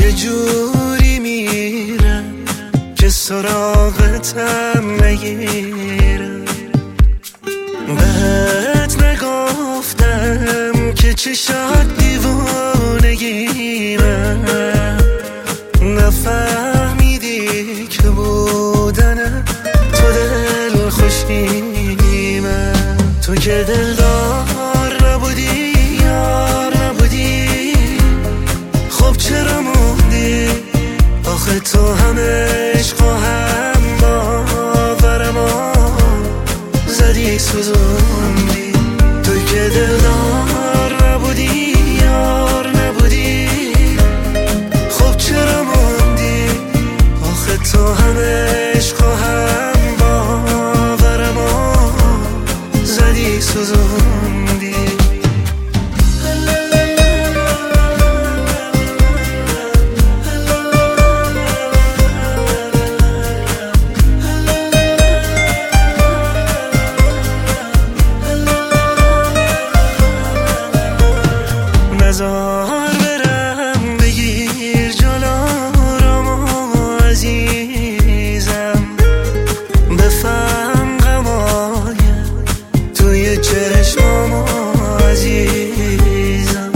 یه جوری میرم که سراغتم نگیرم. بهت نگفتم که چشات دیوانگیمه، نفهمیدی که بودن تو دل خوشیمه. تو که دلدار نبودی، یار نبودی، خب چرا موندی؟ آخه تو همه عشق و هم باورمو زدی سوزوندی. تو که دلدار نبودی، یار نبودی، خب چرا موندی؟ آخه تو همه عشق و هم باورمو زدی سوزوندی. نزار برم بگیر جلومو عزیزم، بفهم غمای توی چشمامو عزیزم.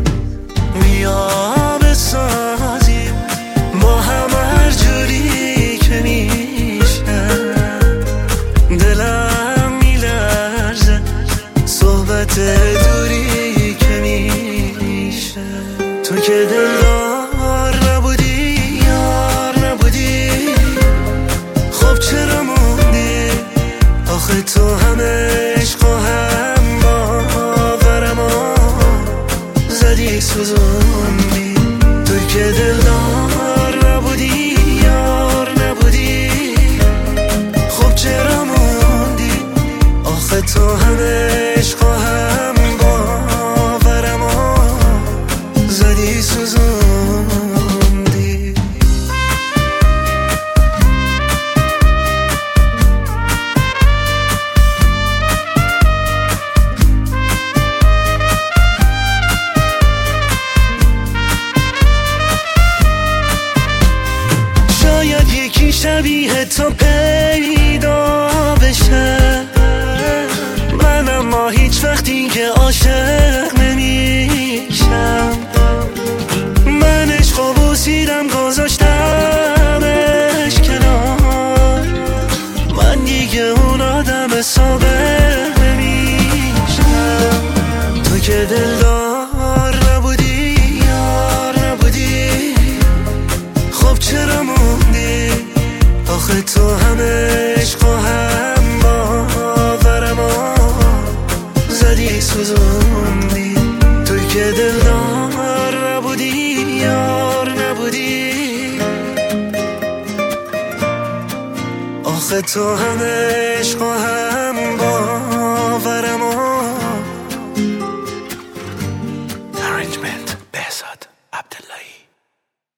بیا بسازیم با هم هر جوری که میشه، دلم میلرزه صحبت دوری که میشه. تو که دلدار نبودی، یار نبودی، خب چرا موندی؟ آخه تو همه عشق و هم باورمو زدی سوزوندی. تو که دلدار نبودی، یار نبودی، خب چرا موندی؟ آخه تو همه عشق و هم باورمو زدی سوزوندی. شاید یکی شبیه تو پیدا بشه، من اما هیچ وقتی که عاشق نمیشم. من عشقو بوسیدم گذاشتمش کنار، من دیگه اون آدم سابق نمیشم. تو که دلدار نبودی، یار نبودی، خب چرا موندی؟ آخه تو همه عشق و هم باورمو زدی سوزوندی. توی که دلدار نبودی، یار نبودی، آخه تو همه عشق و هم باورمو